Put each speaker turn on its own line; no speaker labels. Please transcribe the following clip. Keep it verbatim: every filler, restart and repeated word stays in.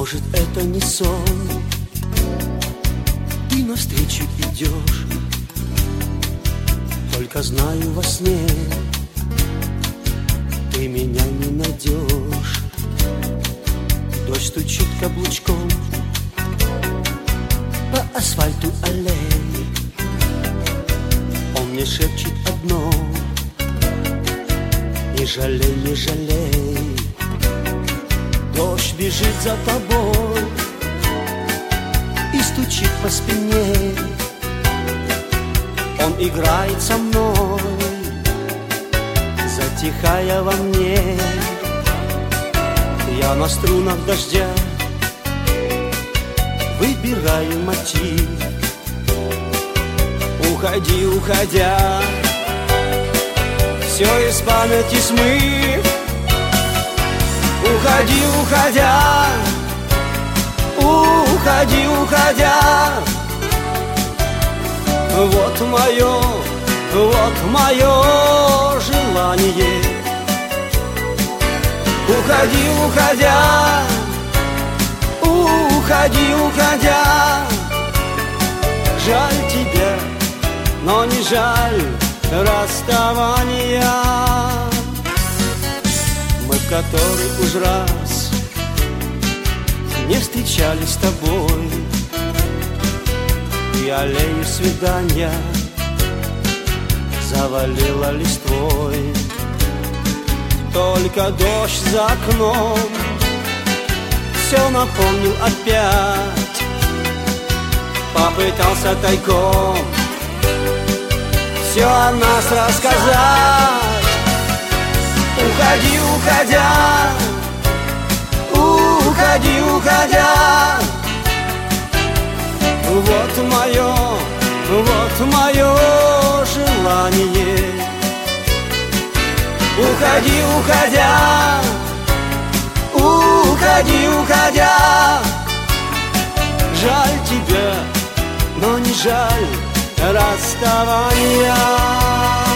Может, это не сон, ты навстречу идешь. Только знаю, во сне ты меня не найдешь. Дождь стучит каблучком по асфальту аллеи. Он мне шепчет одно: не жалей, не жалей. Дождь бежит за тобой и стучит по спине. Он играет со мной, затихая во мне. Я на струнах дождя выбираю мотив. Уходи, уходя, все из памяти смыв. Уходи, уходя, уходи, уходя. Вот мое, вот мое желание. Уходи, уходя, уходи, уходя. Жаль тебя, но не жаль расставания. Мы в который уж раз не встречались с тобой, и аллею свидания завалила листвой. Только дождь за окном все напомнил опять. Попытался тайком все о нас рассказать. Уходи, уходя, уходи, уходя. Вот мое, вот мое желание. Уходи, уходя, уходи, уходя. Жаль тебя, но не жаль расставания.